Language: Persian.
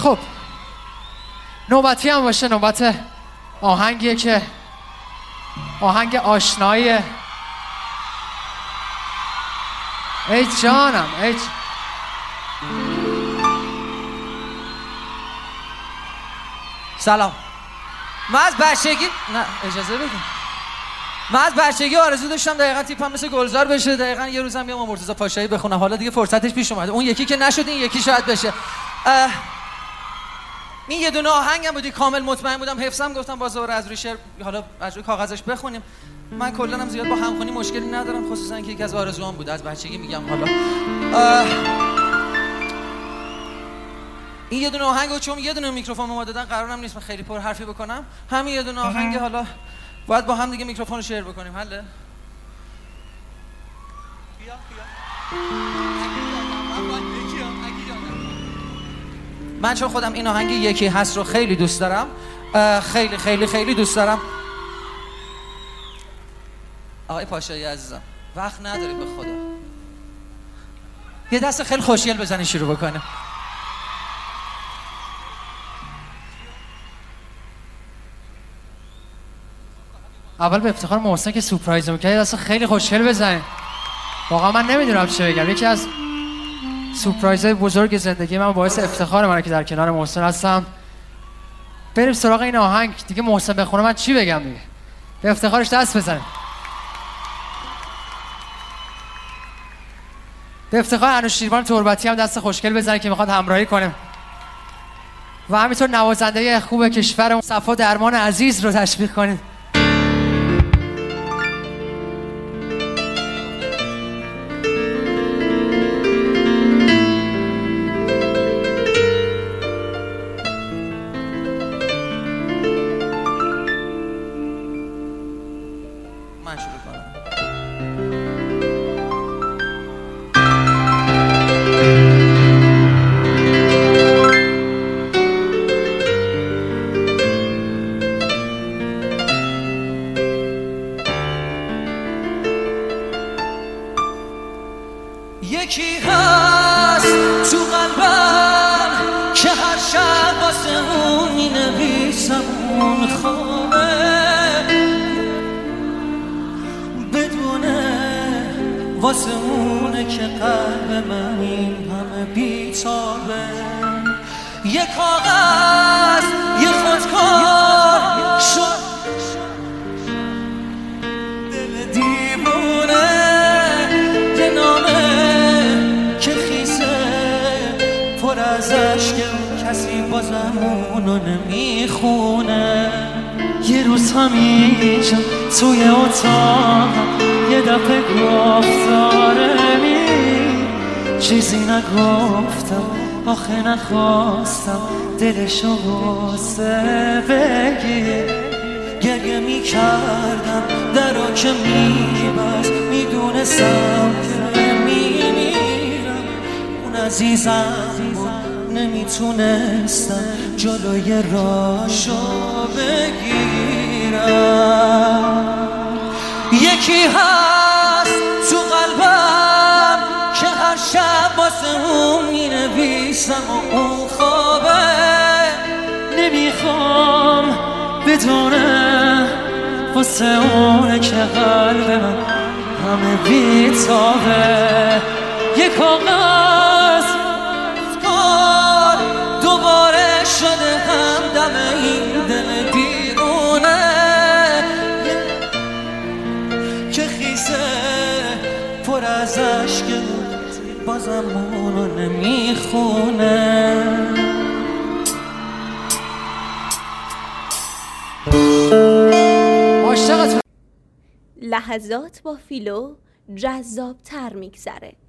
خب نوبتی هم باشه، نوبت آهنگیه که آهنگ آشناییه. ای جانم ای سلام. من از بچگی نه اجازه بدید. من از بچگی آرزو داشتم دقیقاً تیپم مثل گلزار بشه، دقیقاً یه روزم بیام مرتضی پاشایی بخونم. حالا دیگه فرصتش پیش اومده. اون یکی که نشد، این یکی شاید بشه. این یه دونه آهنگم بودی، کامل مطمئن بودم حفظم، گفتم باز دوباره از روی شعر حالا از روی کاغذش بخونیم. من کلاً هم زیاد با همخوانی مشکلی ندارم، خصوصا که یکی از آرزوام بود از بچگی. میگم حالا این یه دونه آهنگو چون یه دونه میکروفون به ما دادن، قرارم نیست من خیلی پر حرفی بکنم. همین یه دونه آهنگ، حالا باید با هم دیگه میکروفون رو شیر بکنیم. حله؟ من چون خودم این آهنگ یکی هست رو خیلی دوست دارم، خیلی خیلی خیلی دوست دارم. آقای پاشایی عزیزم وقت نداری به خدا، یه دست خیلی خوشگل بزنی شروع بکنه. اول به افتخار محسن که سورپرایز می‌کنه دست خیلی خوشگل بزنه. واقعا من نمیدونم چه بگم. یکی از سورپرایزهای بزرگ زندگی من، باعث افتخار منه که در کنار محسن هستم. بریم سراغ این آهنگ دیگه. محسن بخونه من چی بگم دیگه. به افتخارش دست بزنیم. به افتخار انوشیروان تربتی هم دست خوشگل بزنه که میخواد همراهی کنه. و همینطور نوازنده خوب کشورمون صفا درمان عزیز رو تشویق کنید. یکی هست تو قلبم که هر شب واسه اون می نویسم اون خوابه، بدونه واسه اونه که قلب من این همه بیتابه. یه کاغذ یه خودکار شد دل دیوونه، یه نامه که خیسه پر از عشق، کسی بازم اونو نمیخونه. یه روز همینجا توی اتاقم یه دفعه گفتاره چیزی نگفتم، آخه نخواستم دلشو غصه بگیر. گریه میکردم درو که میبست، میدونستم که میمیرم. اون عزیزم بود نمیتونستم جلوی راشو بگیرم. یکی هست تو قلبم که هر شب واسه اون مینویسم و اون خوابه، نمیخوام بدونه واسه اونه که قلب من همه بیتابه. یه کاغذ کار دوباره شده همدم این دل دیوونه، که خیسه پر از عشق بازم اونو نمیخونه. لحظات با فیلو جذاب‌تر میگذره.